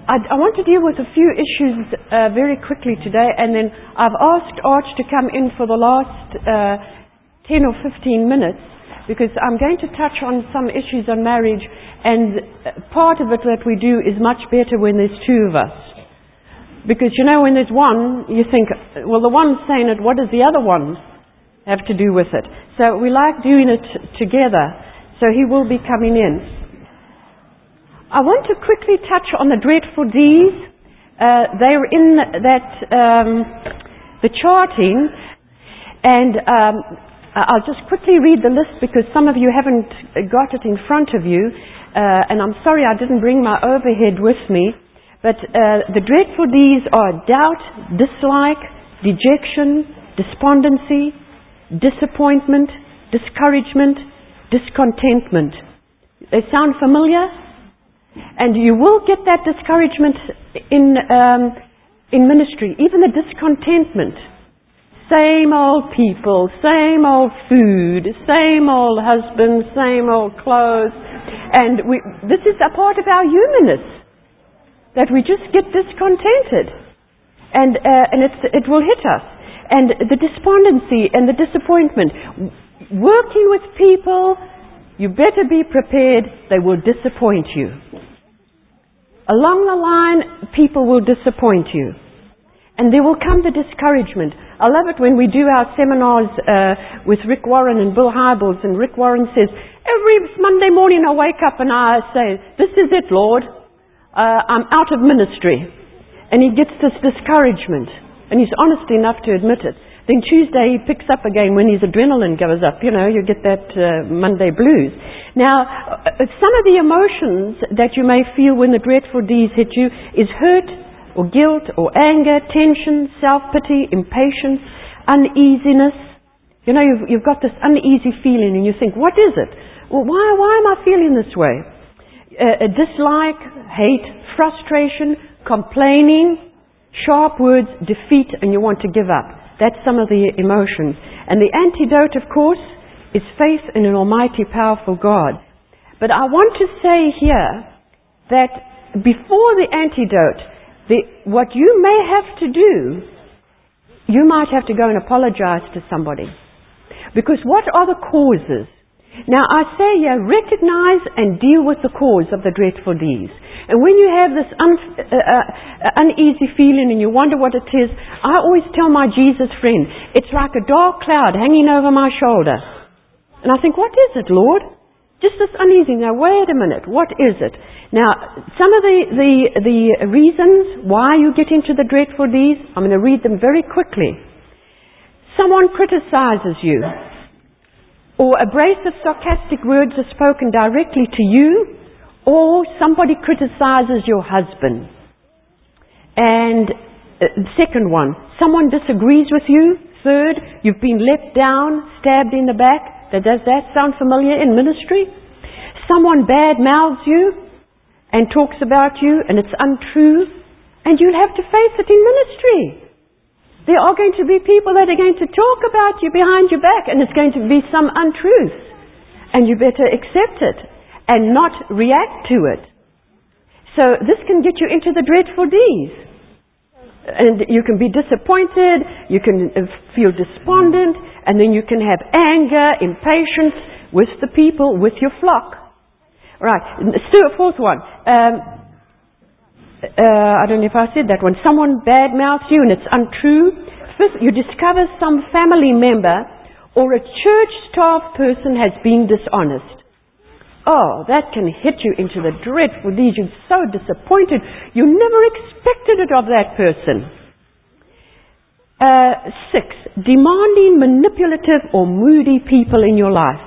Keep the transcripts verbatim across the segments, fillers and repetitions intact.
I, I want to deal with a few issues uh, very quickly today, and then I've asked Arch to come in for the last uh, ten or fifteen minutes, because I'm going to touch on some issues on marriage, and part of it that we do is much better when there's two of us. Because, you know, when there's one, you think, well, the one's saying it, what does the other one have to do with it? So we like doing it together. So he will be coming in. I want to quickly touch on the dreadful D's. Uh, they're in that, um, the charting, and um, I'll just quickly read the list because some of you haven't got it in front of you, uh, and I'm sorry I didn't bring my overhead with me, but uh, the dreadful D's are doubt, dislike, dejection, despondency, disappointment, discouragement, discontentment. They sound familiar? And you will get that discouragement in um, in ministry, even the discontentment. Same old people, same old food, same old husband, same old clothes. And we, this is a part of our humanness, that we just get discontented. And, uh, and it's, it will hit us. And the despondency and the disappointment. Working with people, you better be prepared, they will disappoint you. Along the line, people will disappoint you. And there will come the discouragement. I love it when we do our seminars uh, with Rick Warren and Bill Hybels, and Rick Warren says, every Monday morning I wake up and I say, this is it, Lord. Uh, I'm out of ministry. And he gets this discouragement. And he's honest enough to admit it. Then Tuesday he picks up again when his adrenaline goes up. You know, you get that uh, Monday blues. Now, uh, some of the emotions that you may feel when the dreadful D's hit you is hurt or guilt or anger, tension, self-pity, impatience, uneasiness. You know, you've, you've got this uneasy feeling and you think, what is it? Well, why, why am I feeling this way? Uh, a dislike, hate, frustration, complaining, sharp words, defeat, and you want to give up. That's some of the emotions. And the antidote, of course, is faith in an almighty, powerful God. But I want to say here that before the antidote, the, what you may have to do, you might have to go and apologize to somebody. Because what are the causes? Now I say here, recognize and deal with the cause of the dreadful D's. And when you have this un, uh, uh, uneasy feeling and you wonder what it is, I always tell my Jesus friend, it's like a dark cloud hanging over my shoulder. And I think, what is it, Lord? Just this uneasy. Now, wait a minute. What is it? Now, some of the, the, the reasons why you get into the dreadful D's, I'm going to read them very quickly. Someone criticizes you, or abrasive, sarcastic words are spoken directly to you, or somebody criticizes your husband. And uh, second one, someone disagrees with you. Third, you've been let down, stabbed in the back. Does that sound familiar in ministry? Someone bad mouths you and talks about you and it's untrue, and you'll have to face it in ministry. There are going to be people that are going to talk about you behind your back, and it's going to be some untruth. And you better accept it and not react to it. So this can get you into the dreadful D's. And you can be disappointed, you can feel despondent, and then you can have anger, impatience with the people, with your flock. Right, fourth one. Um, uh, I don't know if I said that one. Someone badmouths you and it's untrue. Fifth, you discover some family member or a church staff person has been dishonest. Oh, that can hit you into the dreadful D's. You're so disappointed. You never expected it of that person. Uh, six, demanding, manipulative or moody people in your life.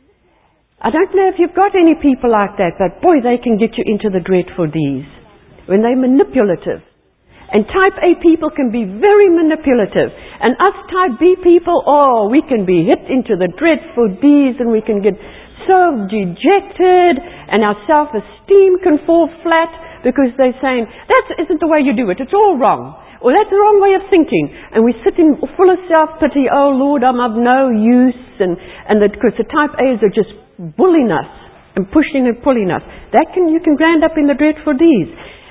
I don't know if you've got any people like that, but boy, they can get you into the dreadful D's. When they're manipulative. And type A people can be very manipulative. And us type B people, oh, we can be hit into the dreadful D's and we can get so dejected and our self-esteem can fall flat because they're saying, that isn't the way you do it, it's all wrong. Or that's the wrong way of thinking. And we're sitting full of self-pity, oh Lord, I'm of no use. And, and because the type A's are just bullying us and pushing and pulling us. That can, you can grand up in the dreadful D's.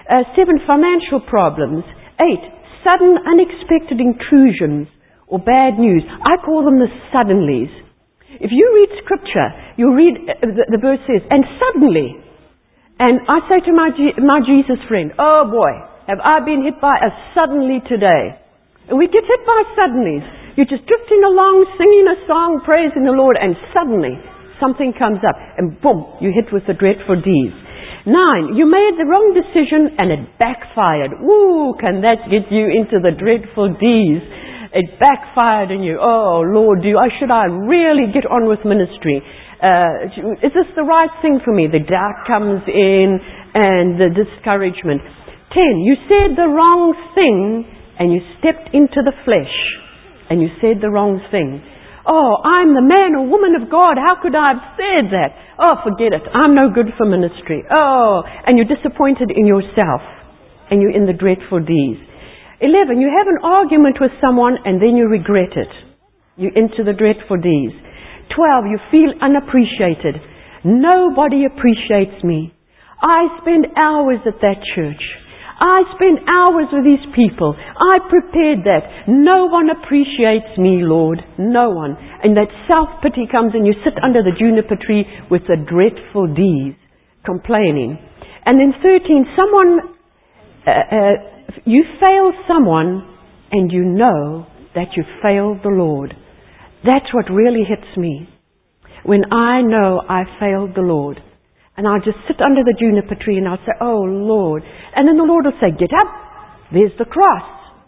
Uh, seven, financial problems. Eight, sudden unexpected intrusions or bad news. I call them the suddenlies. If you read scripture, you read, uh, the, the verse says, and suddenly, and I say to my, G- my Jesus friend, oh boy, have I been hit by a suddenly today. And we get hit by suddenlies. You're just drifting along, singing a song, praising the Lord, and suddenly something comes up, and boom, you're hit with the dreadful deeds. Nine, you made the wrong decision and it backfired. Ooh, can that get you into the dreadful deeds? It backfired on you. Oh, Lord, do I, should I really get on with ministry? Uh, is this the right thing for me? The doubt comes in and the discouragement. Ten, you said the wrong thing and you stepped into the flesh and you said the wrong thing. Oh, I'm the man or woman of God. How could I have said that? Oh, forget it. I'm no good for ministry. Oh, and you're disappointed in yourself. And you're in the dreadful deeds. Eleven, you have an argument with someone and then you regret it. You're into the dreadful deeds. Twelve, you feel unappreciated. Nobody appreciates me. I spend hours at that church. I spend hours with these people. I prepared that. No one appreciates me, Lord. No one. And that self-pity comes and you sit under the juniper tree with the dreadful deeds, complaining. And then thirteen, someone, uh, uh, you fail someone and you know that you failed the Lord. That's what really hits me. When I know I failed the Lord. And I'll just sit under the juniper tree and I'll say, oh Lord. And then the Lord will say, get up. There's the cross.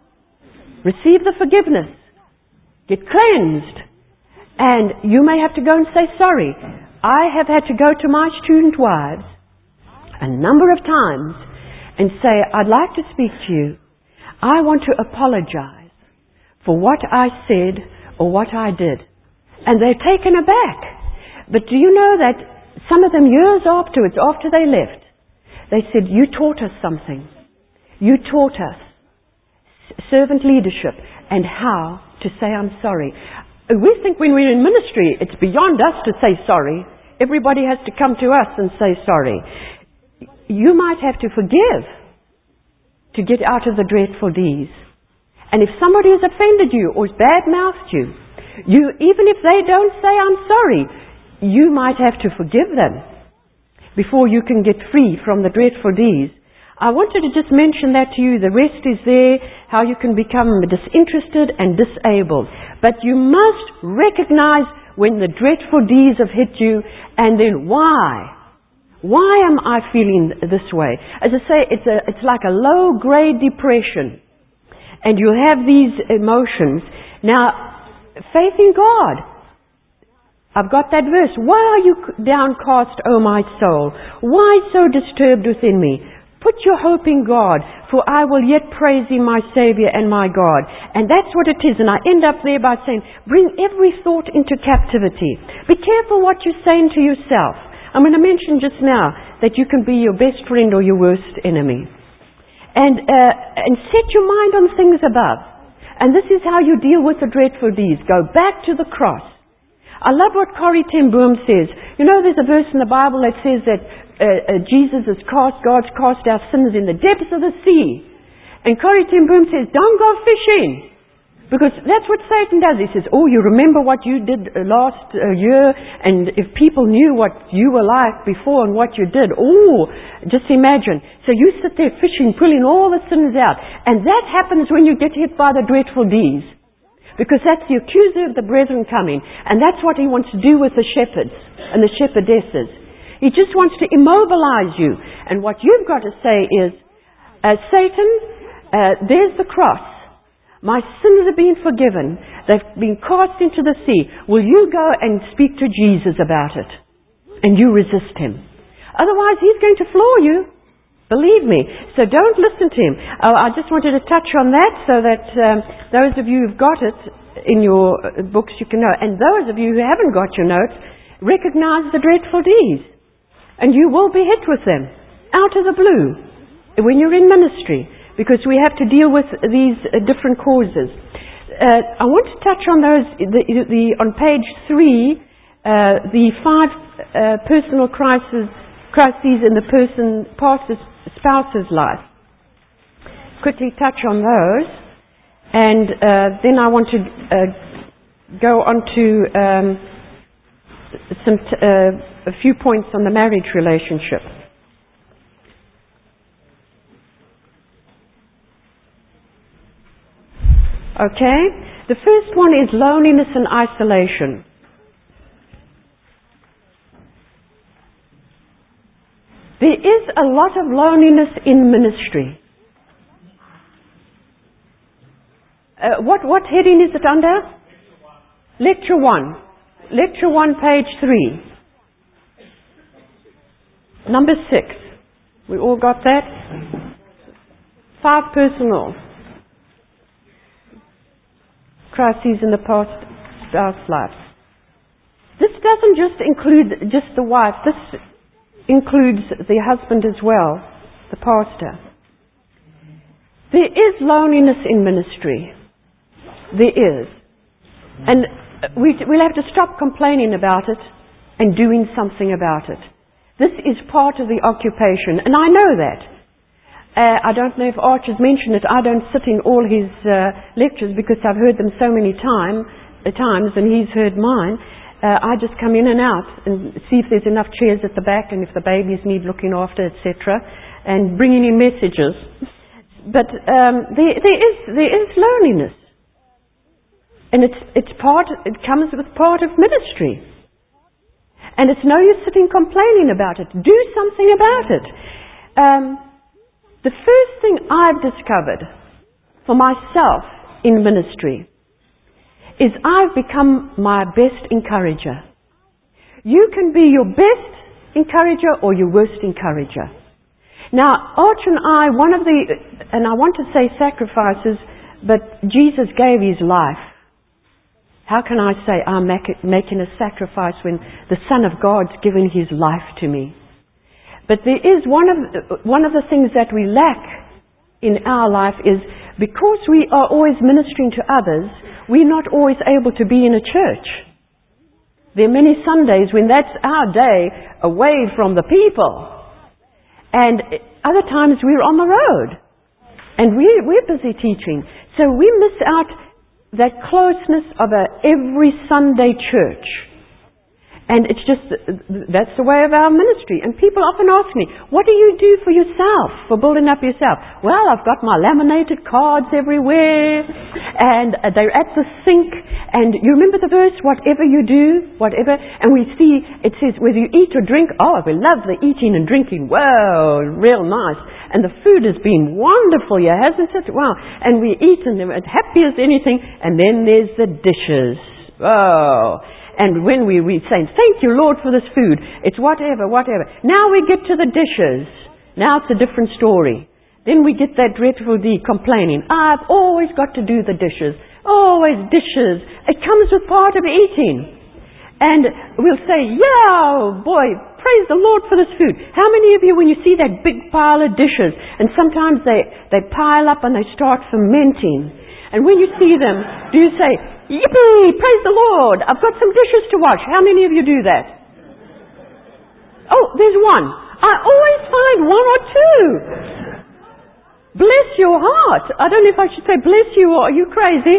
Receive the forgiveness. Get cleansed. And you may have to go and say sorry. I have had to go to my student wives a number of times and say, I'd like to speak to you. I want to apologize for what I said or what I did. And they're taken aback. But do you know that some of them years afterwards, after they left, they said, you taught us something. You taught us servant leadership and how to say I'm sorry. We think when we're in ministry, it's beyond us to say sorry. Everybody has to come to us and say sorry. You might have to forgive to get out of the dreadful deeds. And if somebody has offended you or has bad-mouthed you, you, even if they don't say I'm sorry, you might have to forgive them before you can get free from the dreadful deeds. I wanted to just mention that to you. The rest is there, how you can become disinterested and disabled. But you must recognize when the dreadful deeds have hit you, and then why? Why am I feeling this way? As I say, it's, a, it's like a low-grade depression. And you have these emotions. Now, faith in God. I've got that verse. Why are you downcast, O my soul? Why so disturbed within me? Put your hope in God, for I will yet praise Him, my Savior and my God. And that's what it is. And I end up there by saying, bring every thought into captivity. Be careful what you're saying to yourself. I'm going to mention just now that you can be your best friend or your worst enemy. And, uh, and set your mind on things above. And this is how you deal with the dreadful deeds. Go back to the cross. I love what Corrie ten Boom says. You know, there's a verse in the Bible that says that uh, uh, Jesus has cast, God's cast our sins in the depths of the sea. And Corrie ten Boom says, don't go fishing. Because that's what Satan does. He says, oh, you remember what you did last uh, year, and if people knew what you were like before and what you did, oh, just imagine. So you sit there fishing, pulling all the sins out. And that happens when you get hit by the dreadful deeds. Because that's the accuser of the brethren coming. And that's what he wants to do with the shepherds and the shepherdesses. He just wants to immobilize you. And what you've got to say is, uh, Satan, uh, there's the cross. My sins have been forgiven. They've been cast into the sea. Will you go and speak to Jesus about it? And you resist him. Otherwise, he's going to floor you. Believe me. So don't listen to him. Oh, I just wanted to touch on that so that um, those of you who've got it in your books, you can know. And those of you who haven't got your notes, recognize the dreadful deeds. And you will be hit with them out of the blue when you're in ministry, because we have to deal with these uh, different causes. Uh, I want to touch on those, the, the, on page three, uh, the five uh, personal crises, crises in the person, pastor's, spouse's life. quickly touch on those. And uh, then I want to uh, go on to um, some t- uh, a few points on the marriage relationship. Okay? The first one is loneliness and isolation. There is a lot of loneliness in ministry. Uh, what, what heading is it under? Lecture one. Lecture one, page three. Number six. We all got that? Five personal crises in the past spouse life. This doesn't just include just the wife. This includes the husband as well, the pastor. There is loneliness in ministry. There is. And we, we'll have to stop complaining about it and doing something about it. This is part of the occupation, and I know that. Uh, I don't know if Arch has mentioned it. I don't sit in all his uh, lectures because I've heard them so many time, uh, times, and he's heard mine. Uh, I just come in and out and see if there's enough chairs at the back and if the babies need looking after, et cetera, and bringing in messages. But um, there, there is there is loneliness, and it's it's part. It comes with part of ministry, and it's no use sitting complaining about it. Do something about it. Um, the first thing I've discovered for myself in ministry is I've become my best encourager. You can be your best encourager or your worst encourager. Now, Arch and I, one of the, and I want to say sacrifices, but Jesus gave his life. How can I say I'm making a sacrifice when the Son of God's given his life to me? But there is one of, one of the things that we lack in our life is because we are always ministering to others, we're not always able to be in a church. There are many Sundays when that's our day away from the people. And other times we're on the road. And we're, we're busy teaching. So we miss out that closeness of a every Sunday church. And it's just, that's the way of our ministry. And people often ask me, what do you do for yourself, for building up yourself? Well, I've got my laminated cards everywhere, and they're at the sink, and you remember the verse, whatever you do, whatever, and we see, it says, whether you eat or drink, oh, we love the eating and drinking, wow, real nice. And the food has been wonderful, yeah, hasn't it? Wow. And we eat and we're happy as anything, and then there's the dishes. Oh. And when we, we say, thank you, Lord, for this food, it's whatever, whatever. Now we get to the dishes. Now it's a different story. Then we get that dreadful D complaining, I've always got to do the dishes. Always dishes. It comes with part of eating. And we'll say, yeah, boy, praise the Lord for this food. How many of you, when you see that big pile of dishes, and sometimes they, they pile up and they start fermenting, and when you see them, do you say, yippee, praise the Lord, I've got some dishes to wash. How many of you do that? Oh, there's one. I always find one or two. Bless your heart. I don't know if I should say bless you or are you crazy?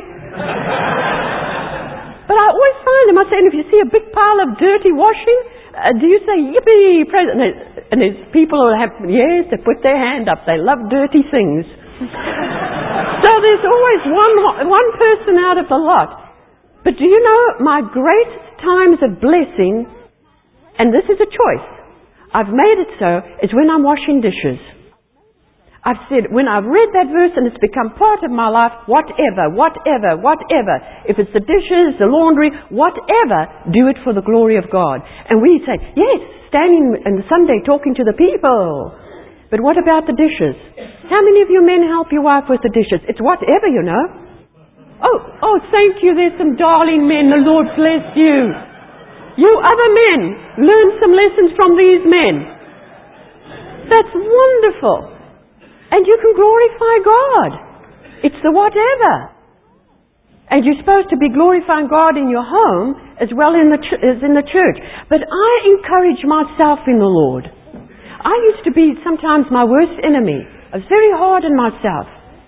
But I always find them. I say, and if you see a big pile of dirty washing, uh, do you say yippee, praise? And, and there's people who have, yes, they put their hand up. They love dirty things. So there's always one, one person out of the lot. But do you know, my greatest times of blessing, and this is a choice, I've made it so, is when I'm washing dishes. I've said, when I've read that verse and it's become part of my life, whatever, whatever, whatever, if it's the dishes, the laundry, whatever, do it for the glory of God. And we say, yes, standing on Sunday talking to the people. But what about the dishes? How many of you men help your wife with the dishes? It's whatever, you know. Oh, oh, thank you. There's some darling men. The Lord bless you. You other men, learn some lessons from these men. That's wonderful. And you can glorify God. It's the whatever. And you're supposed to be glorifying God in your home as well in the ch- as in the church. But I encourage myself in the Lord. I used to be sometimes my worst enemy. I was very hard on myself.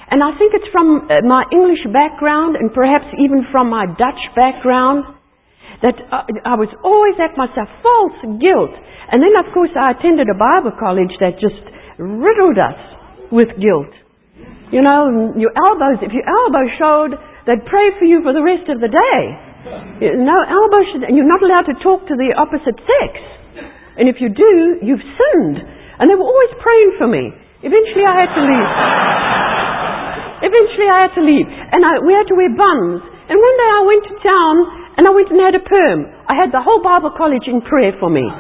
And I think it's from uh, my English background and perhaps even from my Dutch background that I, I was always at myself, false guilt. And then, of course, I attended a Bible college that just riddled us with guilt. You know, your elbows, if your elbow showed, they'd pray for you for the rest of the day. No elbow should, and you're not allowed to talk to the opposite sex. And if you do, you've sinned. And they were always praying for me. Eventually I had to leave. Eventually I had to leave. And I, we had to wear buns. And one day I went to town and I went and had a perm. I had the whole Bible college in prayer for me.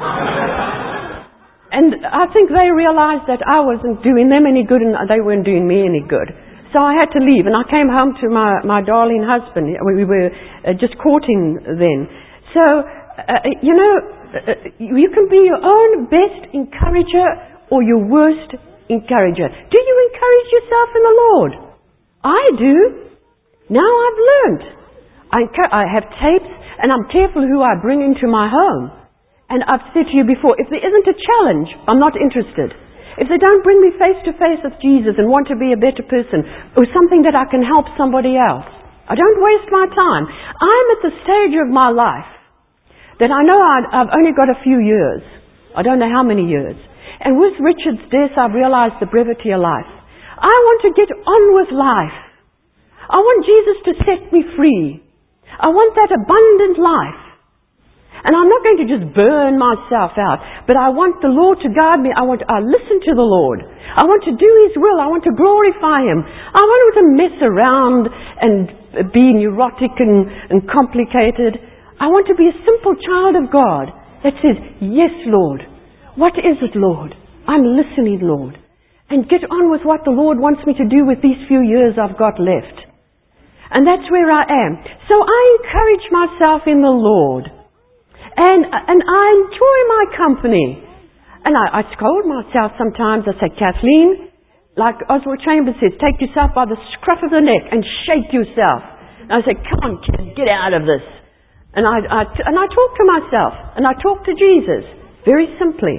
And I think they realized that I wasn't doing them any good and they weren't doing me any good. So I had to leave, and I came home to my, my darling husband. We were uh, just courting then. So, uh, you know, uh, you can be your own best encourager or your worst encourager. Do you encourage yourself in the Lord? I do. Now I've learned. I, I have tapes, and I'm careful who I bring into my home. And I've said to you before, if there isn't a challenge, I'm not interested. If they don't bring me face to face with Jesus and want to be a better person or something that I can help somebody else, I don't waste my time. I'm at the stage of my life that I know I've only got a few years. I don't know how many years. And with Richard's death, I've realized the brevity of life. I want to get on with life. I want Jesus to set me free. I want that abundant life. And I'm not going to just burn myself out, but I want the Lord to guide me. I want to I listen to the Lord. I want to do His will. I want to glorify Him. I want to mess around and be neurotic and, and complicated. I want to be a simple child of God that says, yes, Lord. What is it, Lord? I'm listening, Lord. And get on with what the Lord wants me to do with these few years I've got left. And that's where I am. So I encourage myself in the Lord. And and I enjoy my company. And I, I scold myself sometimes. I say, Kathleen, like Oswald Chambers says, take yourself by the scruff of the neck and shake yourself. And I say, come on, kid, get out of this. And I, I, and I talk to myself. And I talk to Jesus. Very simply.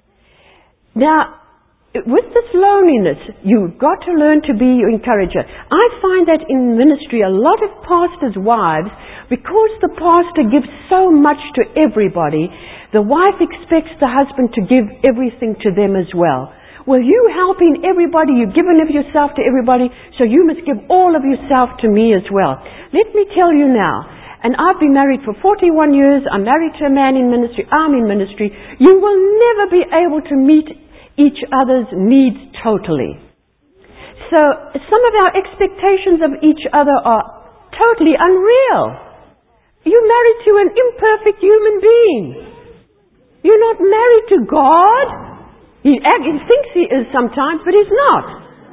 Now, with this loneliness, you've got to learn to be your encourager. I find that in ministry, a lot of pastors' wives, because the pastor gives so much to everybody, the wife expects the husband to give everything to them as well. Well, you helping everybody, you've given of yourself to everybody, so you must give all of yourself to me as well. Let me tell you now, and I've been married for forty-one years, I'm married to a man in ministry, I'm in ministry, you will never be able to meet each other's needs totally. So some of our expectations of each other are totally unreal. You're married to an imperfect human being. You're not married to God. He, act, he thinks he is sometimes, but he's not.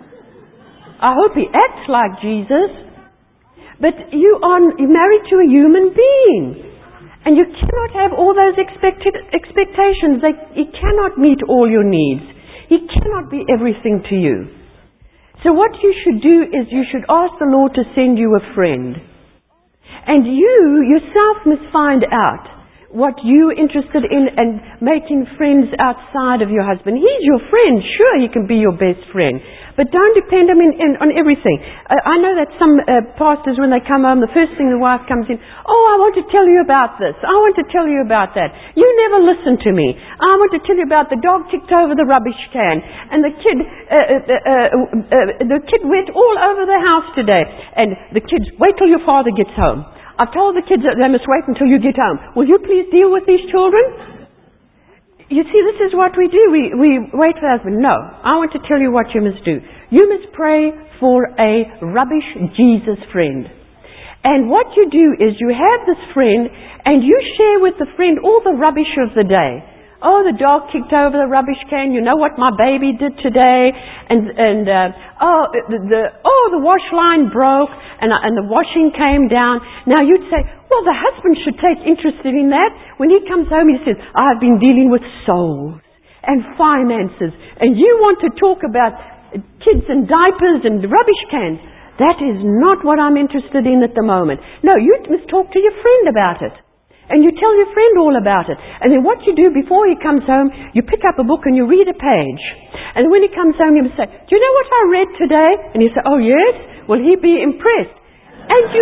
I hope he acts like Jesus. But you are married to a human being. And you cannot have all those expected expectations. They, he cannot meet all your needs. He cannot be everything to you. So what you should do is you should ask the Lord to send you a friend. And you yourself must find out what you're interested in and making friends outside of your husband. He's your friend. Sure, he can be your best friend. But don't depend on, in, in, on everything. Uh, I know that some uh, pastors, when they come home, the first thing the wife comes in, oh, I want to tell you about this. I want to tell you about that. You never listen to me. I want to tell you about the dog kicked over the rubbish can. And the kid, uh, uh, uh, uh, the kid went all over the house today. And the kids, wait till your father gets home. I've told the kids that they must wait until you get home. Will you please deal with these children? You see, this is what we do. We, we wait for husband. No, I want to tell you what you must do. You must pray for a rubbish Jesus friend. And what you do is you have this friend and you share with the friend all the rubbish of the day. Oh, the dog kicked over the rubbish can. You know what my baby did today. And, and uh, oh, the, the, oh, the wash line broke and, and the washing came down. Now you'd say, well, the husband should take interest in that. When he comes home, he says, I've been dealing with souls and finances. And you want to talk about kids and diapers and rubbish cans. That is not what I'm interested in at the moment. No, you must talk to your friend about it. And you tell your friend all about it. And then what you do before he comes home, you pick up a book and you read a page. And when he comes home, you say, do you know what I read today? And you say, oh yes? Will he be impressed? And you...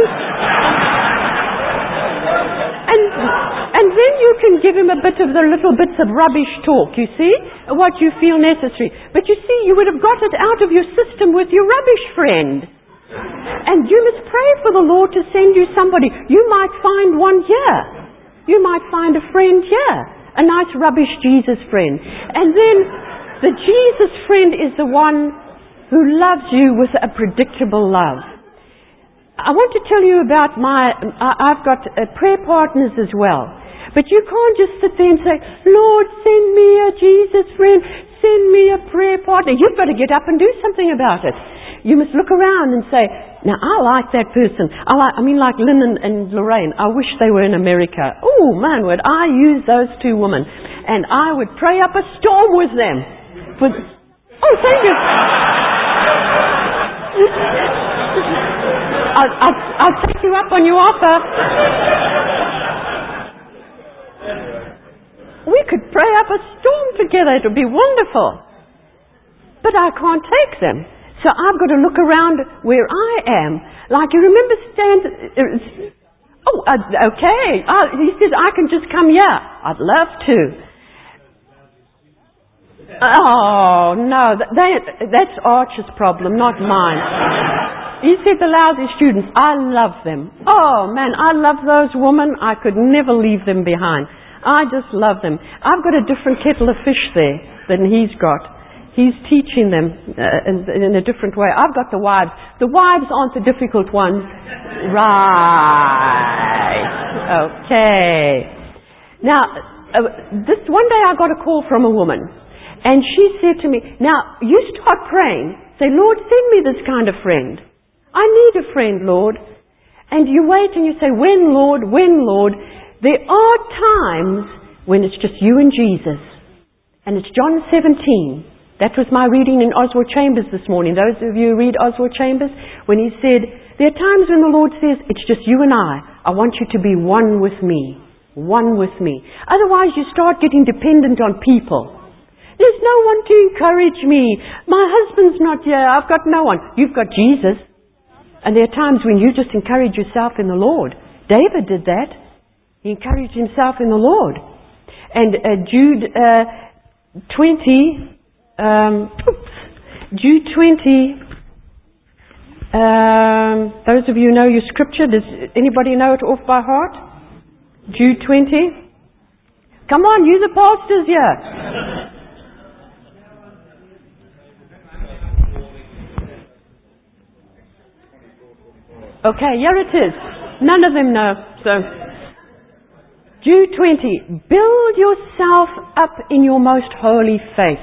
And, and then you can give him a bit of the little bits of rubbish talk, you see, what you feel necessary. But you see, you would have got it out of your system with your rubbish friend. And you must pray for the Lord to send you somebody. You might find one here. You might find a friend here. A nice rubbish Jesus friend. And then the Jesus friend is the one who loves you with a predictable love. I want to tell you about my, I've got uh, prayer partners as well. But you can't just sit there and say, Lord, send me a Jesus friend, send me a prayer partner. You've got to get up and do something about it. You must look around and say, now I like that person. I like, I mean like Lynn and, and Lorraine. I wish they were in America. Oh man, would I use those two women. And I would pray up a storm with them. For, oh, thank you. I'll, I'll, I'll take you up on your offer. We could pray up a storm together. It would be wonderful. But I can't take them. So I've got to look around where I am. Like you remember Stan... Oh, uh, okay. Uh, he says, I can just come here. I'd love to. Oh, no. They, that's Archer's problem, not mine. He said the lousy students, I love them. Oh, man, I love those women. I could never leave them behind. I just love them. I've got a different kettle of fish there than he's got. He's teaching them uh, in, in a different way. I've got the wives. The wives aren't the difficult ones. Right. Okay. Now, uh, this one day I got a call from a woman. And she said to me, now, you start praying. Say, Lord, send me this kind of friend. I need a friend, Lord. And you wait and you say, when, Lord, when, Lord? There are times when it's just you and Jesus. And it's John seventeen. That was my reading in Oswald Chambers this morning. Those of you who read Oswald Chambers, when he said, there are times when the Lord says, it's just you and I. I want you to be one with me. One with me. Otherwise you start getting dependent on people. There's no one to encourage me. My husband's not here. I've got no one. You've got Jesus. And there are times when you just encourage yourself in the Lord. David did that. He encouraged himself in the Lord. And uh, Jude uh, twenty, um, oops, Jude twenty, um, those of you who know your scripture, does anybody know it off by heart? Jude twenty? Come on, you the pastors here. Okay, here it is. None of them know. So, Jude twenty. Build yourself up in your most holy faith.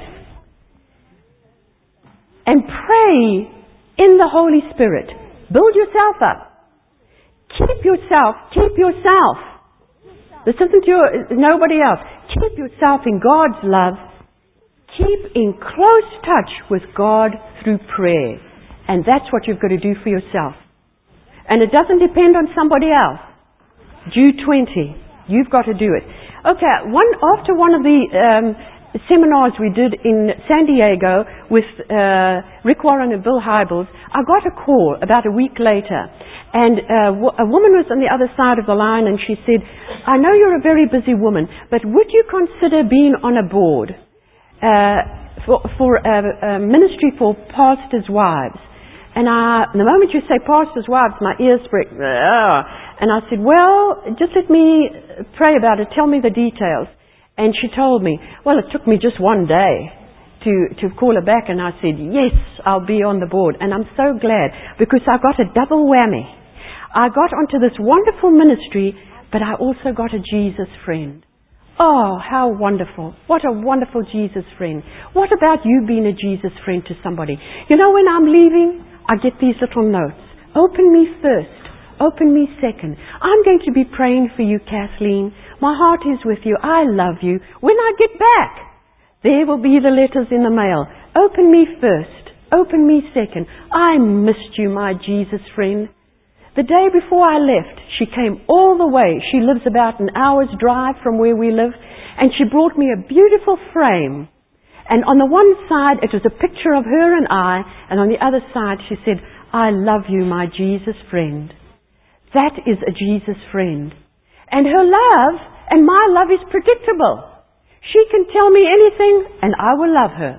And pray in the Holy Spirit. Build yourself up. Keep yourself. Keep yourself. Listen to your, nobody else. Keep yourself in God's love. Keep in close touch with God through prayer. And that's what you've got to do for yourself. And it doesn't depend on somebody else. Jude twenty. You've got to do it. Okay, one, after one of the um, seminars we did in San Diego with uh, Rick Warren and Bill Hybels, I got a call about a week later. And uh, a woman was on the other side of the line and she said, I know you're a very busy woman, but would you consider being on a board uh, for, for a, a ministry for pastors' wives? And I, the moment you say pastor's wives, my ears break. And I said, well, just let me pray about it. Tell me the details. And she told me, well, it took me just one day to, to call her back. And I said, yes, I'll be on the board. And I'm so glad because I got a double whammy. I got onto this wonderful ministry, but I also got a Jesus friend. Oh, how wonderful. What a wonderful Jesus friend. What about you being a Jesus friend to somebody? You know, when I'm leaving, I get these little notes. Open me first. Open me second. I'm going to be praying for you, Kathleen. My heart is with you. I love you. When I get back, there will be the letters in the mail. Open me first. Open me second. I missed you, my Jesus friend. The day before I left, she came all the way. She lives about an hour's drive from where we live, and she brought me a beautiful frame. And on the one side, it was a picture of her and I, and on the other side, she said, "I love you, my Jesus friend." That is a Jesus friend. And her love and my love is predictable. She can tell me anything, and I will love her.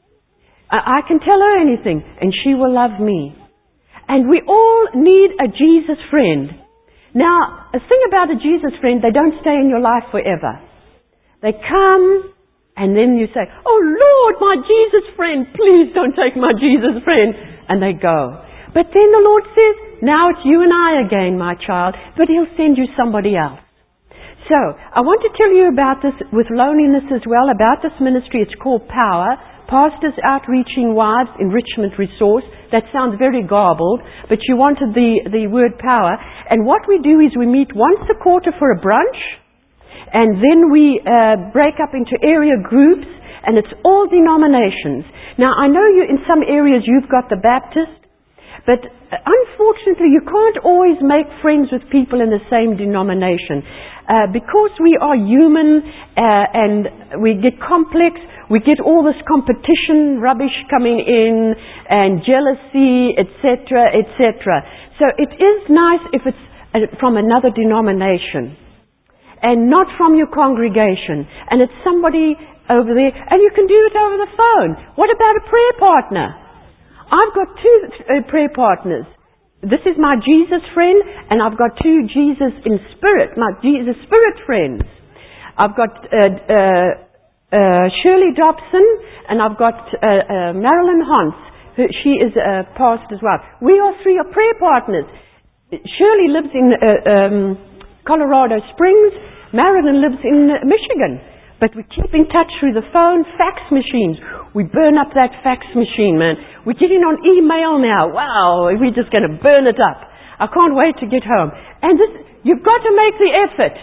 I can tell her anything, and she will love me. And we all need a Jesus friend. Now, a thing about a Jesus friend, they don't stay in your life forever. They come, and then you say, "Oh Lord, my Jesus friend, please don't take my Jesus friend." And they go. But then the Lord says, "Now it's you and I again, my child," but He'll send you somebody else. So, I want to tell you about this with loneliness as well, about this ministry. It's called Power. Pastors Outreaching Wives Enrichment Resource. That sounds very garbled, but you wanted the, the word power. And what we do is we meet once a quarter for a brunch, and then we uh, break up into area groups, and it's all denominations. Now, I know you in some areas you've got the Baptist, but unfortunately you can't always make friends with people in the same denomination. Uh, because we are human uh, and we get complex, we get all this competition rubbish coming in and jealousy, et cetera, et cetera. So it is nice if it's uh, from another denomination and not from your congregation, and it's somebody over there, and you can do it over the phone. What about a prayer partner? I've got two uh, prayer partners. This is my Jesus friend, and I've got two Jesus in spirit, my Jesus spirit friends. I've got uh, uh, uh, Shirley Dobson, and I've got uh, uh, Marilyn Hans. Who, she is a pastor as well. We are three are prayer partners. Shirley lives in uh, um, Colorado Springs. Marilyn lives in uh, Michigan. But we keep in touch through the phone, fax machines. We burn up that fax machine, man. We're getting on email now. Wow, we're just going to burn it up. I can't wait to get home. And this, you've got to make the effort.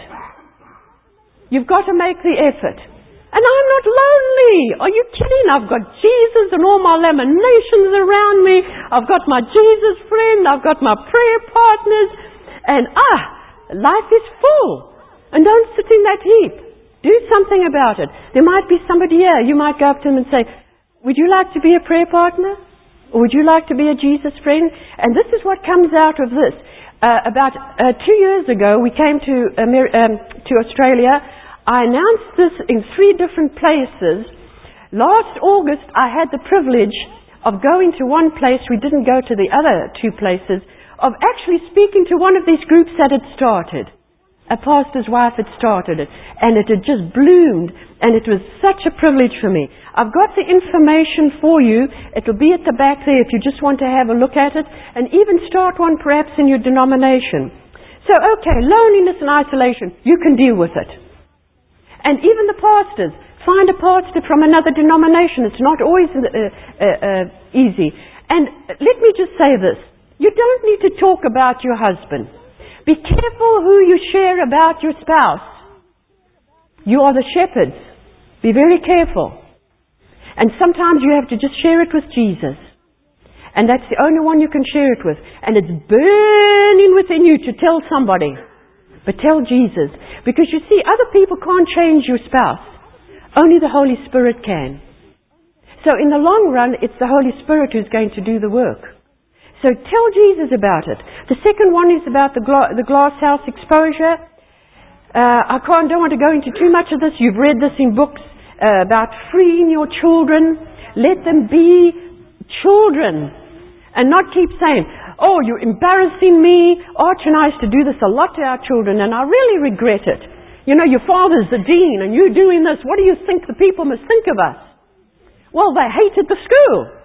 You've got to make the effort. And I'm not lonely. Are you kidding? I've got Jesus and all my laminations around me. I've got my Jesus friend. I've got my prayer partners. And ah, life is full. And don't sit in that heap. Do something about it. There might be somebody here. You might go up to them and say, "Would you like to be a prayer partner? Or would you like to be a Jesus friend?" And this is what comes out of this. Uh, about uh, two years ago, we came to, Amer- um, to Australia. I announced this in three different places. Last August, I had the privilege of going to one place. We didn't go to the other two places. Of actually speaking to one of these groups that had started. A pastor's wife had started it, and it had just bloomed, and it was such a privilege for me. I've got the information for you. It'll be at the back there if you just want to have a look at it, and even start one perhaps in your denomination. So, okay, loneliness and isolation, you can deal with it. And even the pastors, find a pastor from another denomination. It's not always uh, uh, uh, easy. And let me just say this. You don't need to talk about your husband. Be careful who you share about your spouse. You are the shepherds. Be very careful. And sometimes you have to just share it with Jesus. And that's the only one you can share it with. And it's burning within you to tell somebody. But tell Jesus. Because you see, other people can't change your spouse. Only the Holy Spirit can. So in the long run, it's the Holy Spirit who's going to do the work. So tell Jesus about it. The second one is about the, gla- the glass house exposure. Uh, I can't, don't want to go into too much of this. You've read this in books uh, about freeing your children. Let them be children. And not keep saying, "Oh, you're embarrassing me." Arch and I used to do this a lot to our children, and I really regret it. You know, your father's the dean, and you're doing this. What do you think the people must think of us? Well, they hated the school.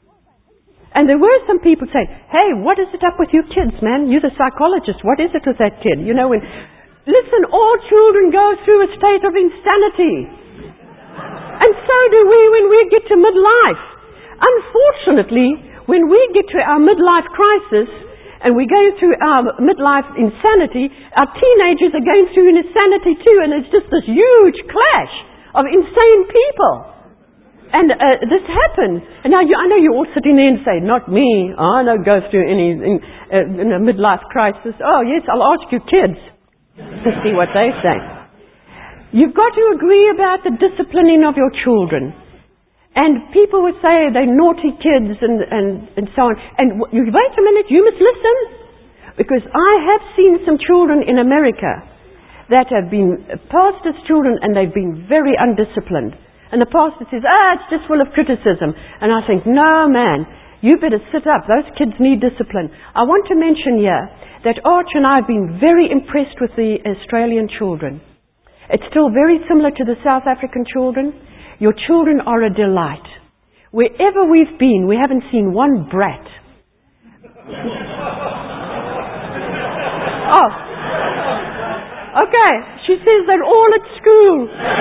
And there were some people saying, "Hey, what is it up with you kids, man? You're the psychologist. What is it with that kid?" You know, when, listen, all children go through a state of insanity. And so do we when we get to midlife. Unfortunately, when we get to our midlife crisis and we go through our midlife insanity, our teenagers are going through an insanity too, and it's just this huge clash of insane people. and uh, this happens. And now you, I know you're all sitting there and say, not me. I don't go through anything uh, in a midlife crisis. Oh, yes, I'll ask your kids to see what they say. You've got to agree about the disciplining of your children. And people would say they're naughty kids and, and, and so on. And w- you, wait a minute, you must listen. Because I have seen some children in America that have been pastors' children and they've been very undisciplined. And the pastor says, ah, it's just full of criticism. And I think, no, man, you better sit up. Those kids need discipline. I want to mention here that Arch and I have been very impressed with the Australian children. It's still very similar to the South African children. Your children are a delight. Wherever we've been, we haven't seen one brat. Oh. Okay. She says they're all at school.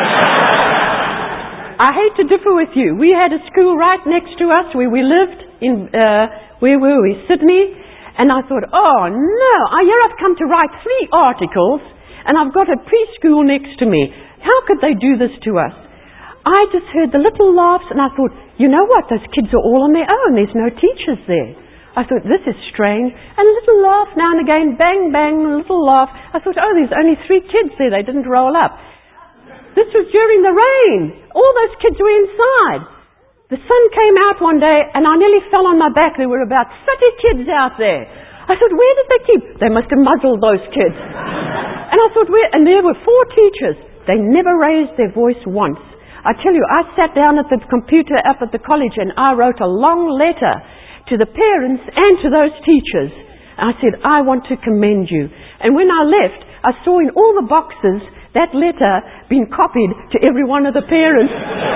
I hate to differ with you. We had a school right next to us where we lived in, uh, where were we? Sydney. And I thought, oh no, I, here I've come to write three articles and I've got a preschool next to me. How could they do this to us? I just heard the little laughs and I thought, you know what, those kids are all on their own. There's no teachers there. I thought, this is strange. And a little laugh now and again, bang, bang, a little laugh. I thought, oh, there's only three kids there. They didn't roll up. This was during the rain. All those kids were inside. The sun came out one day and I nearly fell on my back. There were about thirty kids out there. I thought, where did they keep? They must have muzzled those kids. And I thought, where? And there were four teachers. They never raised their voice once. I tell you, I sat down at the computer up at the college and I wrote a long letter to the parents and to those teachers. I said, I want to commend you. And when I left, I saw in all the boxes that letter being copied to every one of the parents.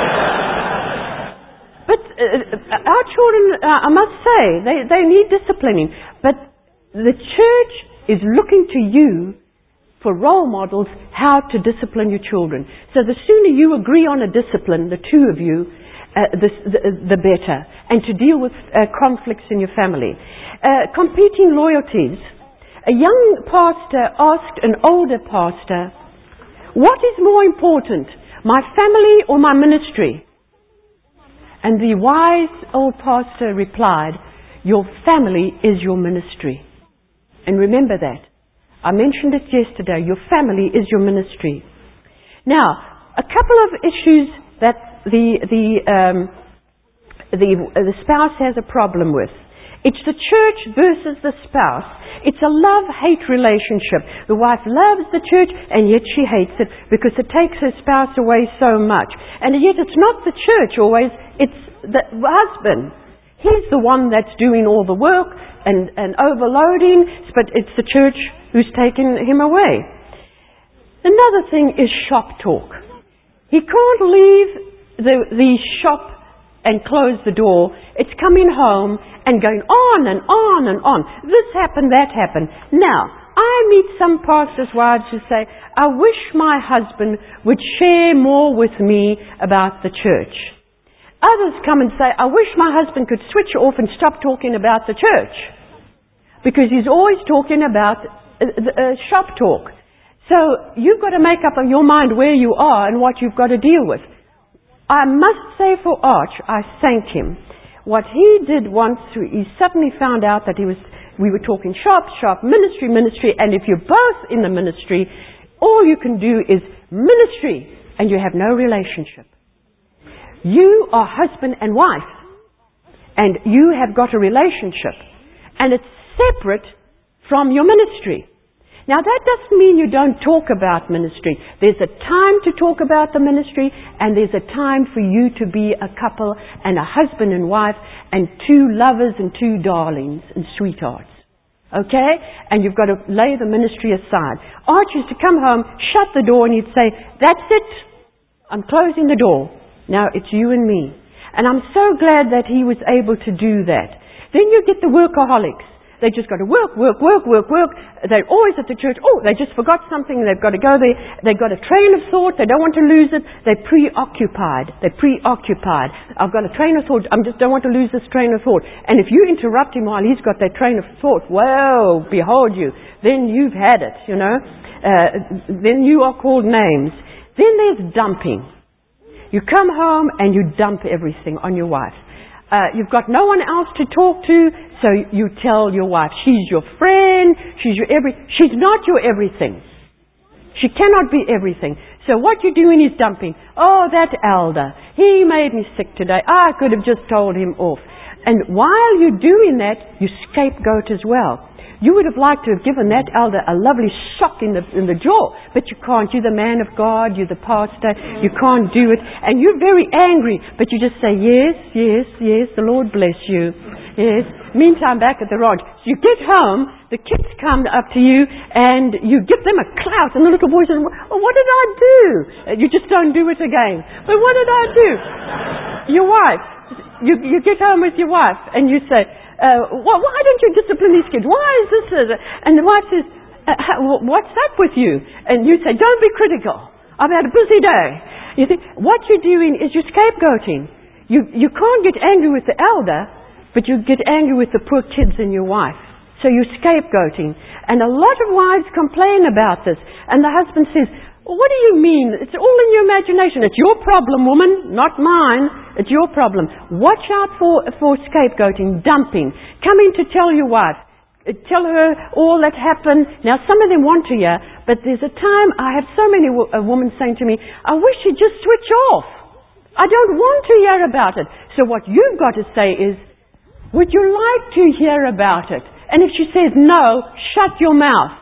But uh, our children, uh, I must say, they, they need disciplining. But the church is looking to you for role models how to discipline your children. So the sooner you agree on a discipline, the two of you, uh, the, the, the better. And to deal with uh, conflicts in your family. Uh, competing loyalties. A young pastor asked an older pastor, what is more important, my family or my ministry? And the wise old pastor replied, your family is your ministry. And remember that. I mentioned it yesterday. Your family is your ministry. Now, a couple of issues that the the um, the, uh, the spouse has a problem with. It's the church versus the spouse. It's a love-hate relationship. The wife loves the church and yet she hates it because it takes her spouse away so much. And yet it's not the church always, it's the husband. He's the one that's doing all the work and, and overloading, but it's the church who's taken him away. Another thing is shop talk. He can't leave the, the shop and close the door. It's coming home and going on and on and on. This happened, that happened. Now, I meet some pastors' wives who say, I wish my husband would share more with me about the church. Others come and say, I wish my husband could switch off and stop talking about the church. Because he's always talking about uh, uh, shop talk. So you've got to make up your mind where you are and what you've got to deal with. I must say for Arch, I thank him. What he did once, he suddenly found out that he was, we were talking shop, shop, ministry, ministry, and if you're both in the ministry, all you can do is ministry, and you have no relationship. You are husband and wife, and you have got a relationship, and it's separate from your ministry. Now that doesn't mean you don't talk about ministry. There's a time to talk about the ministry and there's a time for you to be a couple and a husband and wife and two lovers and two darlings and sweethearts. Okay? And you've got to lay the ministry aside. Arch used to come home, shut the door and he'd say, that's it. I'm closing the door. Now it's you and me. And I'm so glad that he was able to do that. Then you get the workaholics. They just got to work, work, work, work, work. They're always at the church. Oh, they just forgot something. They've got to go there. They've got a train of thought. They don't want to lose it. They're preoccupied. They're preoccupied. I've got a train of thought. I just don't want to lose this train of thought. And if you interrupt him while he's got that train of thought, well, behold you. Then you've had it, you know. Uh, then you are called names. Then there's dumping. You come home and you dump everything on your wife. Uh, you've got no one else to talk to, so you tell your wife, she's your friend, she's your every, she's not your everything. She cannot be everything. So what you're doing is dumping. Oh, that elder, he made me sick today. I could have just told him off. And while you're doing that, you scapegoat as well. You would have liked to have given that elder a lovely shock in the in the jaw, but you can't. You're the man of God, you're the pastor, you can't do it, and you're very angry, but you just say, yes, yes, yes, the Lord bless you. Yes. Meantime, back at the ranch, you get home, the kids come up to you, and you give them a clout, and the little boy says, oh, what did I do? You just don't do it again. But what did I do? Your wife, you, you get home with your wife, and you say, Uh, why, why don't you discipline these kids? Why is this? A, and the wife says, uh, how, what's up with you? And you say, don't be critical. I've had a busy day. You think, what you're doing is you're scapegoating. You, you can't get angry with the elder, but you get angry with the poor kids and your wife. So you're scapegoating. And a lot of wives complain about this. And the husband says, what do you mean? It's all in your imagination. It's your problem, woman, not mine. It's your problem. Watch out for, for scapegoating, dumping. Coming to tell your wife. Tell her all that happened. Now, some of them want to hear, but there's a time I have so many w- a women saying to me, I wish you'd just switch off. I don't want to hear about it. So what you've got to say is, would you like to hear about it? And if she says no, shut your mouth.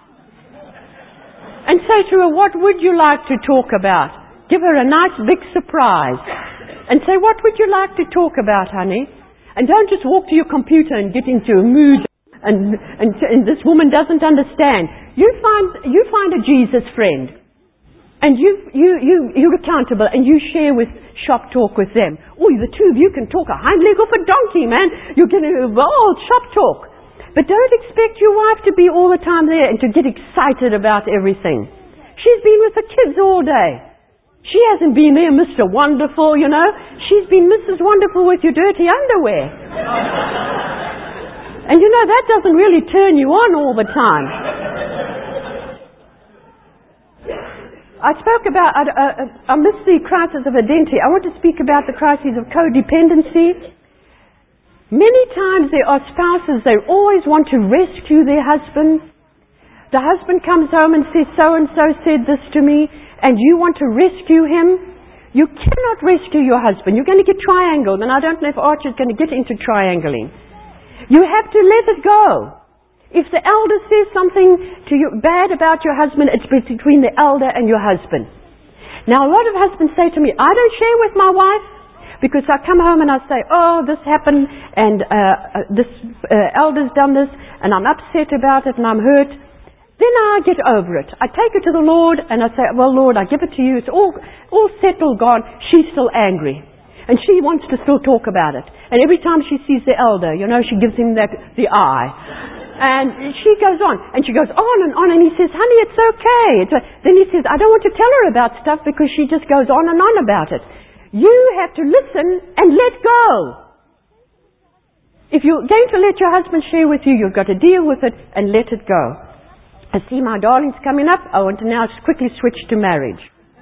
And say to her, what would you like to talk about? Give her a nice big surprise. And say, what would you like to talk about, honey? And don't just walk to your computer and get into a mood and, and, and this woman doesn't understand. You find, you find a Jesus friend. And you, you, you, you're accountable and you share with shop talk with them. Oh, the two of you can talk a hind leg off a donkey, man. You're getting involved, shop talk. But don't expect your wife to be all the time there and to get excited about everything. She's been with the kids all day. She hasn't been there, Mister Wonderful, you know. She's been Missus Wonderful with your dirty underwear. And you know, that doesn't really turn you on all the time. I spoke about, I, I, I missed the crisis of identity. I want to speak about the crisis of codependency. Many times there are spouses, they always want to rescue their husband. The husband comes home and says, so-and-so said this to me, and you want to rescue him. You cannot rescue your husband. You're going to get triangled, and I don't know if Archer's going to get into triangling. You have to let it go. If the elder says something to you bad about your husband, it's between the elder and your husband. Now, a lot of husbands say to me, I don't share with my wife. Because I come home and I say, oh, this happened and uh, uh, this uh, elder's done this and I'm upset about it and I'm hurt. Then I get over it. I take it to the Lord and I say, well, Lord, I give it to you. It's all, all settled, gone. She's still angry. And she wants to still talk about it. And every time she sees the elder, you know, she gives him that, the eye. And she goes on, and she goes on and on, and he says, honey, it's okay. It's a, then he says, I don't want to tell her about stuff because she just goes on and on about it. You have to listen and let go. If you're going to let your husband share with you, you've got to deal with it and let it go. I see my darlings coming up. I want to now quickly switch to marriage.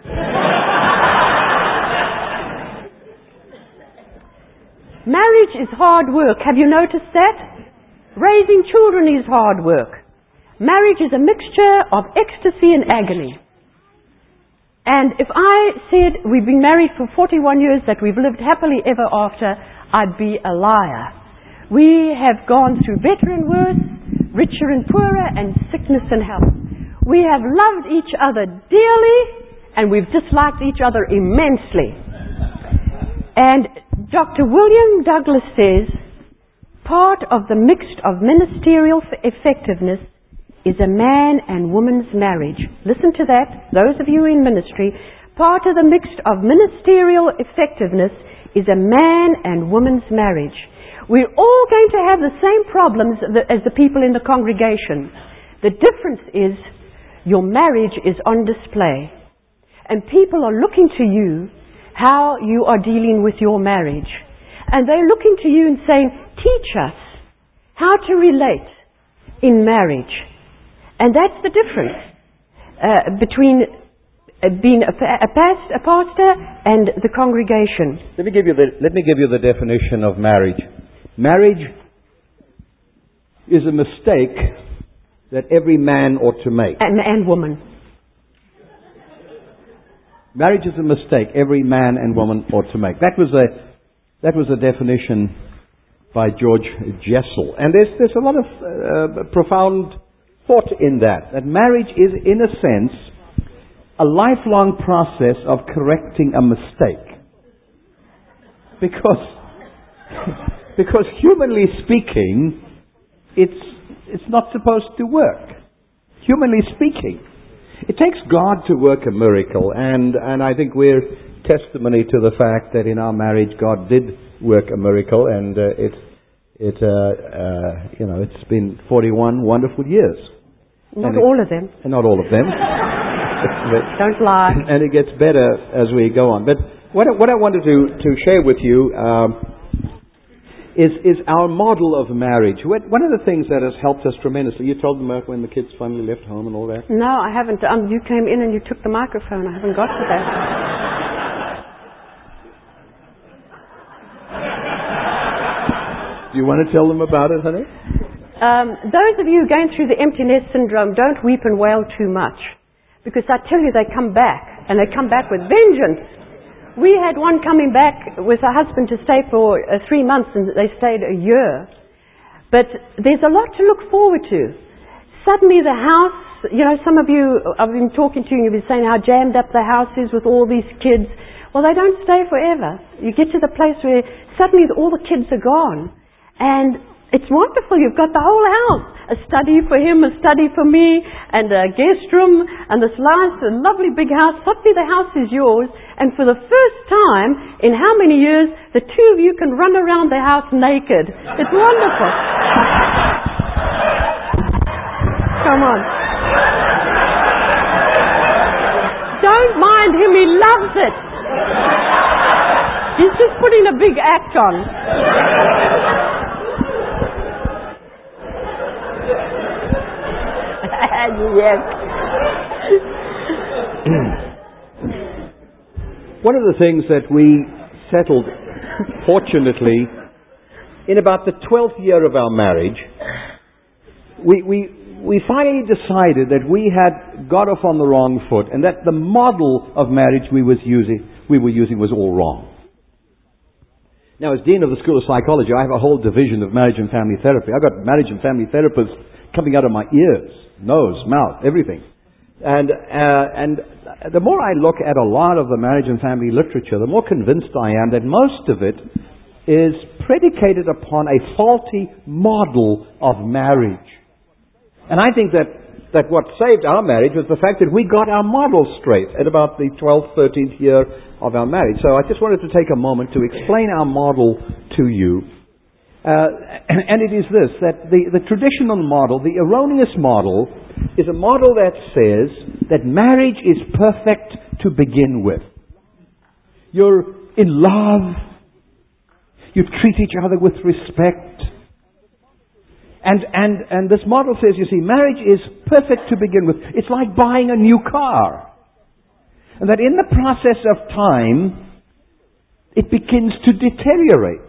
Marriage is hard work. Have you noticed that? Raising children is hard work. Marriage is a mixture of ecstasy and agony. And if I said we've been married for forty-one years, that we've lived happily ever after, I'd be a liar. We have gone through better and worse, richer and poorer, and sickness and health. We have loved each other dearly, and we've disliked each other immensely. And Doctor William Douglas says, part of the mixture of ministerial effectiveness is a man and woman's marriage. Listen to that, those of you in ministry. Part of the mixture of ministerial effectiveness is a man and woman's marriage. We're all going to have the same problems as the people in the congregation. The difference is your marriage is on display. And people are looking to you how you are dealing with your marriage. And they're looking to you and saying, teach us how to relate in marriage. And that's the difference uh, between uh, being a, a, past, a pastor and the congregation. Let me give you the, let me give you the definition of marriage. Marriage is a mistake that every man ought to make. And, and woman. Marriage is a mistake every man and woman ought to make. That was a, that was a definition by George Jessel. And there's, there's a lot of uh, profound thought in that. That marriage is, in a sense, a lifelong process of correcting a mistake. Because, because humanly speaking, it's, it's not supposed to work. Humanly speaking. It takes God to work a miracle, and, and I think we're testimony to the fact that in our marriage God did work a miracle, and uh, it, it, uh, uh, you know, it's been forty-one wonderful years. Not and all it, of them. Not all of them. Don't lie. And it gets better as we go on. But what I, what I wanted to, to share with you um, is, is our model of marriage. One of the things that has helped us tremendously, you told them about when the kids finally left home and all that? No, I haven't. Um, you came in and you took the microphone. I haven't got to that. Do you want to tell them about it, honey? Um, those of you going through the empty nest syndrome, don't weep and wail too much. Because I tell you, they come back. And they come back with vengeance. We had one coming back with her husband to stay for uh, three months, and they stayed a year. But there's a lot to look forward to. Suddenly the house, you know, some of you, I've been talking to you, and you've been saying how jammed up the house is with all these kids. Well, they don't stay forever. You get to the place where suddenly all the kids are gone. And it's wonderful. You've got the whole house. A study for him, a study for me, and a guest room, and this nice, a lovely big house. Suddenly the house is yours, and for the first time in how many years, the two of you can run around the house naked. It's wonderful. Come on. Don't mind him, he loves it. He's just putting a big act on. Yes. One of the things that we settled, fortunately, in about the twelfth year of our marriage, we, we, we finally decided that we had got off on the wrong foot, and that the model of marriage we, was using, we were using was all wrong. Now, as Dean of the School of Psychology, I have a whole division of marriage and family therapy. I've got marriage and family therapists coming out of my ears. Nose, mouth, everything. And uh, and the more I look at a lot of the marriage and family literature, the more convinced I am that most of it is predicated upon a faulty model of marriage. And I think that, that what saved our marriage was the fact that we got our model straight at about the twelfth, thirteenth year of our marriage. So I just wanted to take a moment to explain our model to you. Uh, and it is this, that the, the traditional model, the erroneous model, is a model that says that marriage is perfect to begin with. You're in love. You treat each other with respect. And, and, and this model says, you see, marriage is perfect to begin with. It's like buying a new car. And that in the process of time, it begins to deteriorate.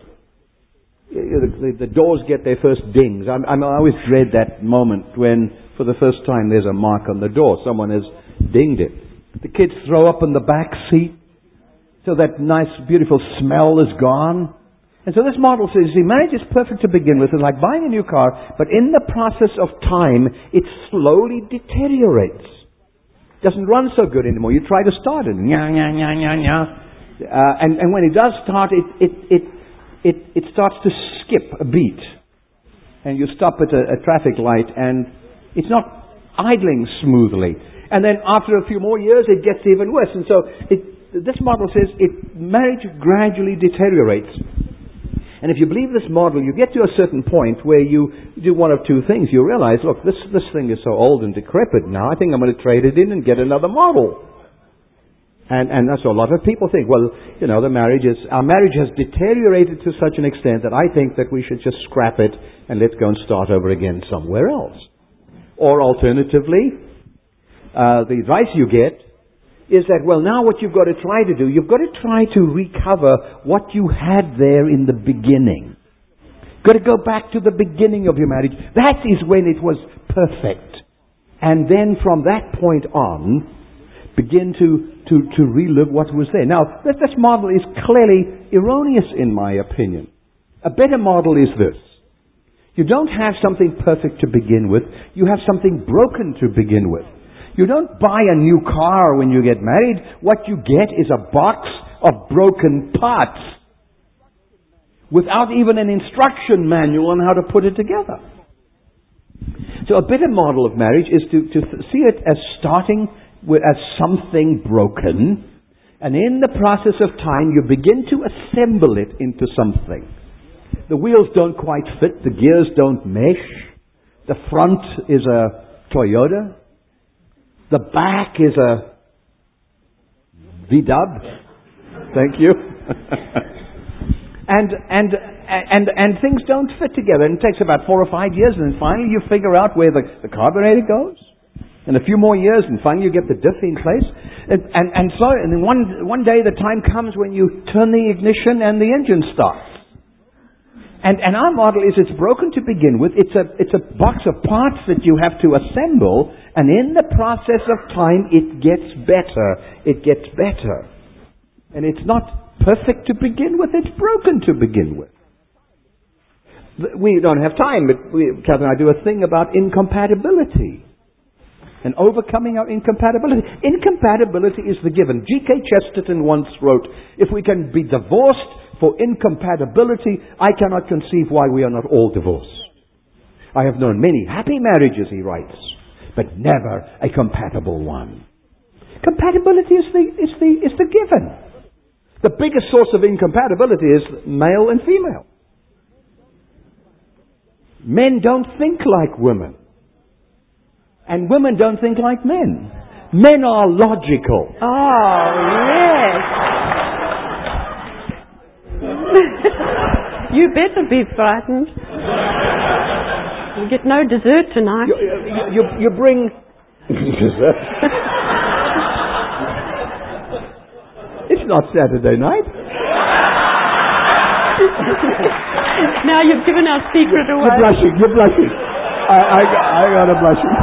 The, the, the doors get their first dings. I, I always dread that moment when, for the first time, there's a mark on the door. Someone has dinged it. The kids throw up in the back seat, so that nice, beautiful smell is gone. And so this model says, see, marriage is perfect to begin with. It's like buying a new car, but in the process of time, it slowly deteriorates. It doesn't run so good anymore. You try to start it. Nya, nya, nya, nya, nya. Uh, and, and when it does start, it, it, it It, it starts to skip a beat. And you stop at a, a traffic light and it's not idling smoothly. And then after a few more years it gets even worse. And so it, this model says it, marriage gradually deteriorates. And if you believe this model, you get to a certain point where you do one of two things. You realize, look, this, this thing is so old and decrepit now, I think I'm going to trade it in and get another model. And, and that's what a lot of people think. Well, you know, the marriage is, our marriage has deteriorated to such an extent that I think that we should just scrap it and let's go and start over again somewhere else. Or alternatively, uh, the advice you get is that, well, now what you've got to try to do, you've got to try to recover what you had there in the beginning. You've got to go back to the beginning of your marriage. That is when it was perfect. And then from that point on, begin to, to, to relive what was there. Now, this, this model is clearly erroneous in my opinion. A better model is this. You don't have something perfect to begin with. You have something broken to begin with. You don't buy a new car when you get married. What you get is a box of broken parts without even an instruction manual on how to put it together. So a better model of marriage is to, to see it as starting with, as something broken, and in the process of time you begin to assemble it into something. The wheels don't quite fit, the gears don't mesh, the front is a Toyota, the back is a V-dub. Thank you. and and and and things don't fit together. And it takes about four or five years, and then finally you figure out where the, the carburetor goes. And a few more years, and finally you get the diff in place. And and, and so, and then one one day the time comes when you turn the ignition and the engine starts. And, and our model is it's broken to begin with. It's a, it's a box of parts that you have to assemble. And in the process of time, it gets better. It gets better. And it's not perfect to begin with. It's broken to begin with. We don't have time, but we, Catherine and I do a thing about incompatibility. And overcoming our incompatibility. Incompatibility is the given. G K Chesterton once wrote, if we can be divorced for incompatibility, I cannot conceive why we are not all divorced. I have known many happy marriages, he writes, but never a compatible one. Compatibility is the, is the, is the given. The biggest source of incompatibility is male and female. Men don't think like women. And women don't think like men. Men are logical. Oh, yes. You better be frightened. You get no dessert tonight. You, you, you, you bring dessert. It's not Saturday night. Now you've given our secret away. You're blushing. You're blushing. I, I, I got a blushing.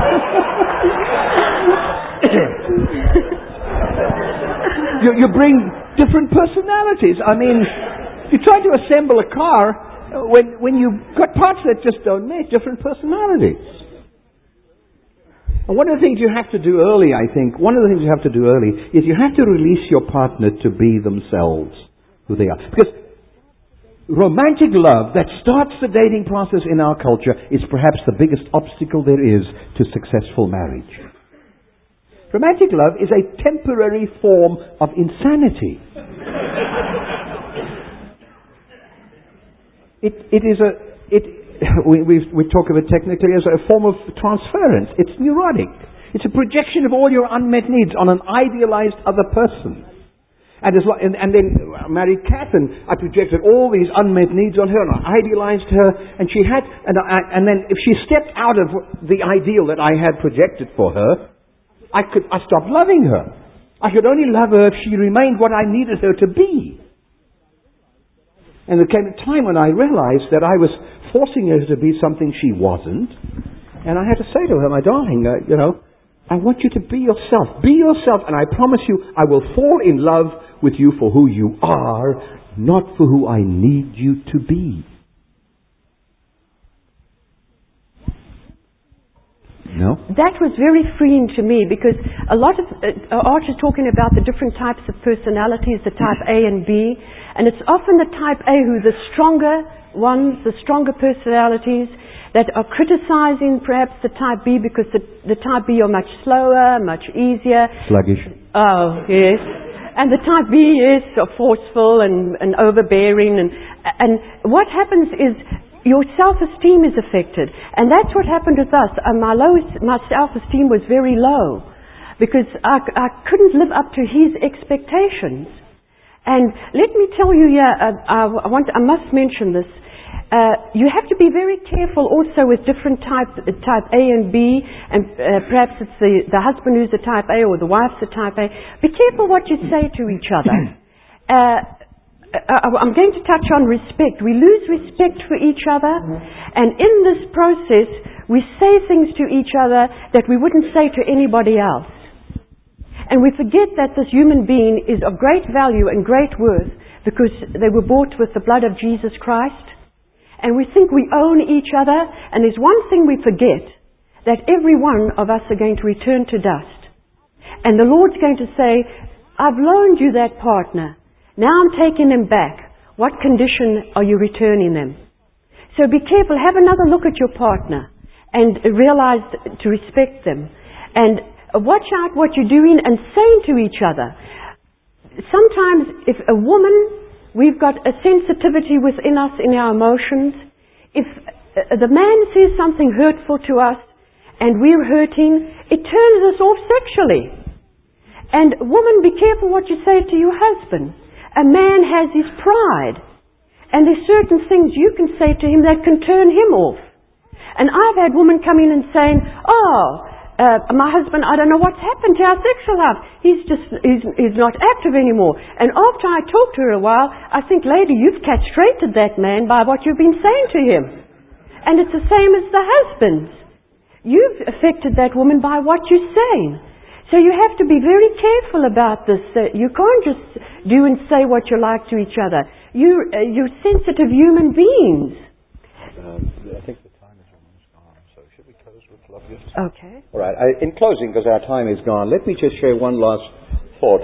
you, you bring different personalities. I mean, you try to assemble a car when when you've got parts that just don't match, different personalities. And one of the things you have to do early, I think, one of the things you have to do early is you have to release your partner to be themselves, who they are. Because romantic love that starts the dating process in our culture is perhaps the biggest obstacle there is to successful marriage. Romantic love is a temporary form of insanity. It, it is a, it, we, we, we talk of it technically as a form of transference. It's neurotic. It's a projection of all your unmet needs on an idealized other person. And, as, and, and then I married Kath, and I projected all these unmet needs on her, and I idealized her, and she had, and, I, and then if she stepped out of the ideal that I had projected for her, I could, I stopped loving her. I could only love her if she remained what I needed her to be. And there came a time when I realized that I was forcing her to be something she wasn't. And I had to say to her, my darling, uh, you know, I want you to be yourself. Be yourself, and I promise you, I will fall in love with you for who you are, not for who I need you to be. No? That was very freeing to me, because a lot of uh, Arch is talking about the different types of personalities, the type A and B, and it's often the type A who are the stronger ones, the stronger personalities, that are criticizing perhaps the type B because the, the type B are much slower, much easier. Sluggish. Oh, yes. And the type B, yes, are forceful and, and overbearing. And, and what happens is your self-esteem is affected. And that's what happened with us. Uh, my, lowest, my self-esteem was very low because I, I couldn't live up to his expectations. And let me tell you here, uh, I, I, want, I must mention this. Uh, you have to be very careful also with different type, uh, type A and B, and uh, perhaps it's the, the husband who's a type A or the wife's a type A. Be careful what you say to each other. uh, I, I'm going to touch on respect. We lose respect for each other, and in this process, we say things to each other that we wouldn't say to anybody else. And we forget that this human being is of great value and great worth because they were bought with the blood of Jesus Christ. And we think we own each other, and there's one thing we forget, that every one of us are going to return to dust. And the Lord's going to say, I've loaned you that partner. Now I'm taking them back. What condition are you returning them? So be careful. Have another look at your partner and realize to respect them. And watch out what you're doing and saying to each other. Sometimes if a woman... We've got a sensitivity within us in our emotions. If uh, the man says something hurtful to us and we're hurting, it turns us off sexually. And woman, be careful what you say to your husband. A man has his pride. And there's certain things you can say to him that can turn him off. And I've had women come in and saying, oh, Uh, my husband, I don't know what's happened to our sexual life. He's just, he's, he's not active anymore. And after I talked to her a while, I think, lady, you've castrated that man by what you've been saying to him. And it's the same as the husbands. You've affected that woman by what you're saying. So you have to be very careful about this. Uh, you can't just do and say what you like to each other. You, uh, you're sensitive human beings. Um, I think the time is almost gone, so should we close with love gifts? Okay. All right. I, in closing, because our time is gone, let me just share one last thought.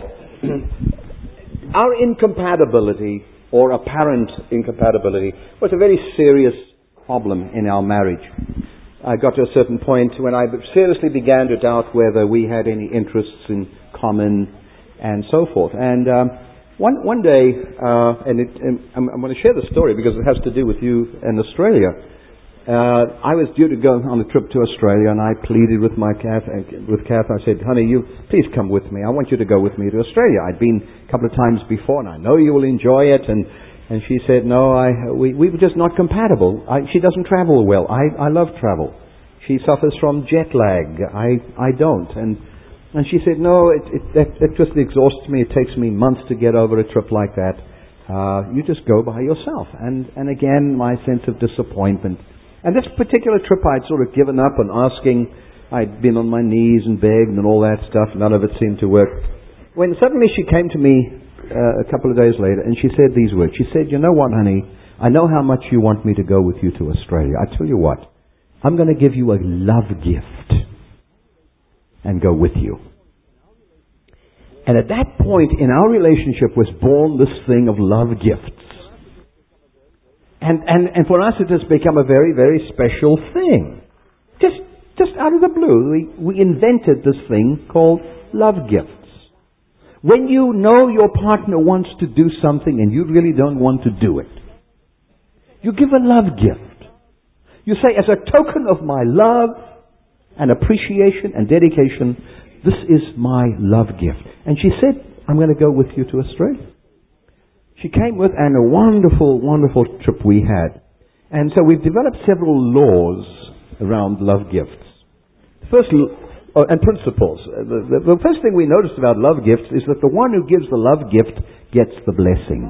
Our incompatibility, or apparent incompatibility, was a very serious problem in our marriage. I got to a certain point when I seriously began to doubt whether we had any interests in common and so forth. And um, one one day, uh, and, it, and I'm, I'm going to share the story because it has to do with you and Australia. Uh, I was due to go on a trip to Australia, and I pleaded with my Kath, with Kath. I said, honey, you please come with me. I want you to go with me to Australia. I'd been a couple of times before, and I know you will enjoy it. And, and she said, no, I, we, we were just not compatible. I, she doesn't travel well. I, I love travel. She suffers from jet lag. I, I don't. And, and she said, no, it, it, it, it just exhausts me. It takes me months to get over a trip like that. Uh, you just go by yourself. And, and again, my sense of disappointment. And this particular trip I'd sort of given up on asking. I'd been on my knees and begged and all that stuff. None of it seemed to work. When suddenly she came to me uh, a couple of days later and she said these words. She said, you know what, honey? I know how much you want me to go with you to Australia. I tell you what. I'm going to give you a love gift and go with you. And at that point in our relationship was born this thing of love gifts. And, and, and for us it has become a very, very special thing. Just, just out of the blue, we, we invented this thing called love gifts. When you know your partner wants to do something and you really don't want to do it, you give a love gift. You say, as a token of my love and appreciation and dedication, this is my love gift. And she said, I'm going to go with you to Australia. She came with, and a wonderful, wonderful trip we had. And so we've developed several laws around love gifts. First, oh, and principles. The, the, the first thing we noticed about love gifts is that the one who gives the love gift gets the blessing.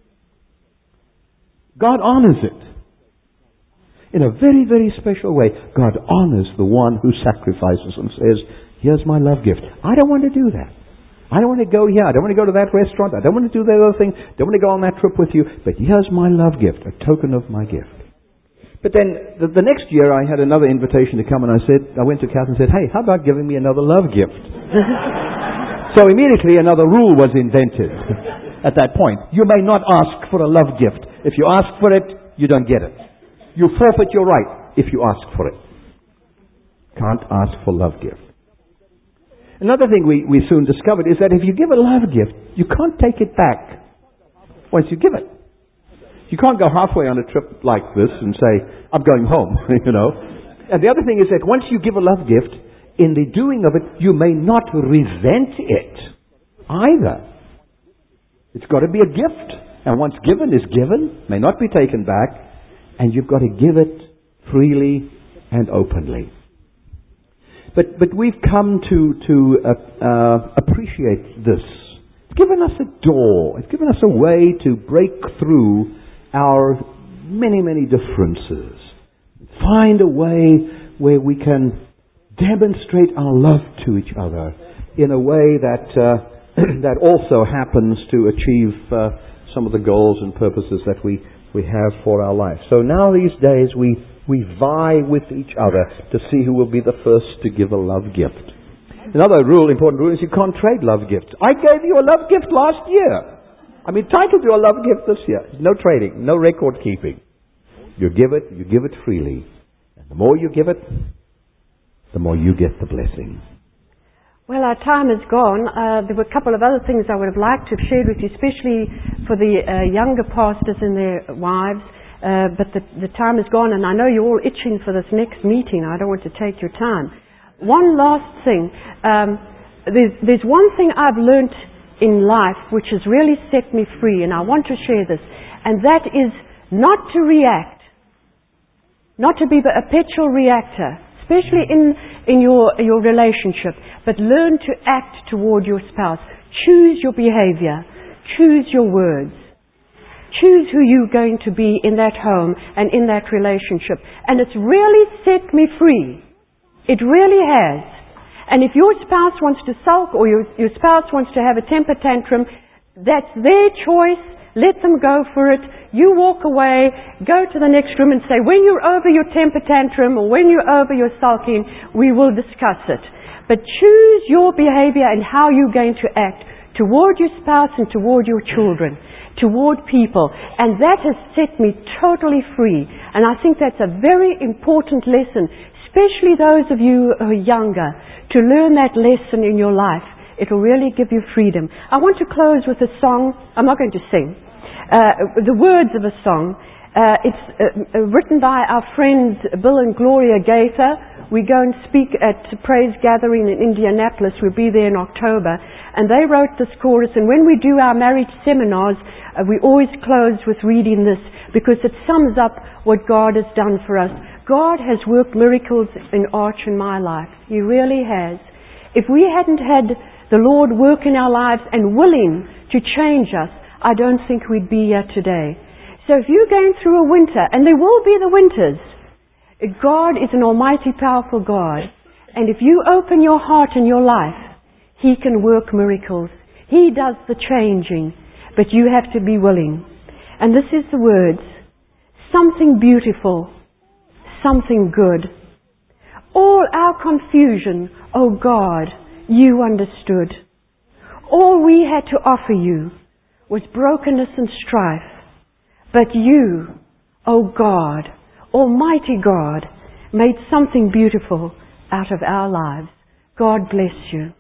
God honors it. In a very, very special way, God honors the one who sacrifices and says, here's my love gift. I don't want to do that. I don't want to go here. I don't want to go to that restaurant. I don't want to do that other thing. I don't want to go on that trip with you. But here's my love gift, a token of my gift. But then the, the next year I had another invitation to come, and I said, I went to Kath and said, hey, how about giving me another love gift? So immediately another rule was invented at that point. You may not ask for a love gift. If you ask for it, you don't get it. You forfeit your right if you ask for it. Can't ask for love gift. Another thing we, we soon discovered is that if you give a love gift, you can't take it back once you give it. You can't go halfway on a trip like this and say, I'm going home, you know. And the other thing is that once you give a love gift, in the doing of it, you may not resent it either. It's got to be a gift. And once given is given, may not be taken back. and you've got to give it freely and openly. But but we've come to to uh, uh, appreciate this. It's given us a door. It's given us a way to break through our many, many differences. Find a way where we can demonstrate our love to each other in a way that uh, that also happens to achieve uh, some of the goals and purposes that we, we have for our life. So now these days we, we vie with each other to see who will be the first to give a love gift. Another rule, important rule, is you can't trade love gifts. I gave you a love gift last year. I'm entitled to a love gift this year. No trading, no record keeping. You give it, you give it freely. And the more you give it, the more you get the blessing. Well, our time is gone. Uh, there were a couple of other things I would have liked to have shared with you, especially for the uh, younger pastors and their wives. Uh, but the, the time is gone, and I know you're all itching for this next meeting. I don't want to take your time. One last thing. Um, there's, there's one thing I've learnt in life which has really set me free, and I want to share this. And that is not to react. Not to be a perpetual reactor, especially in, in your, your relationship, but learn to act toward your spouse. Choose your behavior. Choose your words. Choose who you're going to be in that home and in that relationship. And it's really set me free. It really has. And if your spouse wants to sulk or your, your spouse wants to have a temper tantrum, that's their choice. Let them go for it. You walk away, go to the next room and say, when you're over your temper tantrum or when you're over your sulking, we will discuss it. But choose your behavior and how you're going to act toward your spouse and toward your children, toward people. And that has set me totally free. And I think that's a very important lesson, especially those of you who are younger, to learn that lesson in your life. It will really give you freedom. I want to close with a song. I'm not going to sing. Uh, the words of a song. Uh, it's uh, written by our friends Bill and Gloria Gaither. We go and speak at Praise Gathering in Indianapolis. We'll be there in October. And they wrote this chorus. And when we do our marriage seminars, uh, we always close with reading this because it sums up what God has done for us. God has worked miracles in Arch in my life. He really has. If we hadn't had the Lord work in our lives and willing to change us, I don't think we'd be here today. So if you're going through a winter, and there will be the winters, God is an almighty, powerful God. And if you open your heart and your life, He can work miracles. He does the changing, but you have to be willing. And this is the words, something beautiful, something good. All our confusion, oh God, you understood. All we had to offer you was brokenness and strife. But you, oh God, Almighty God, made something beautiful out of our lives. God bless you.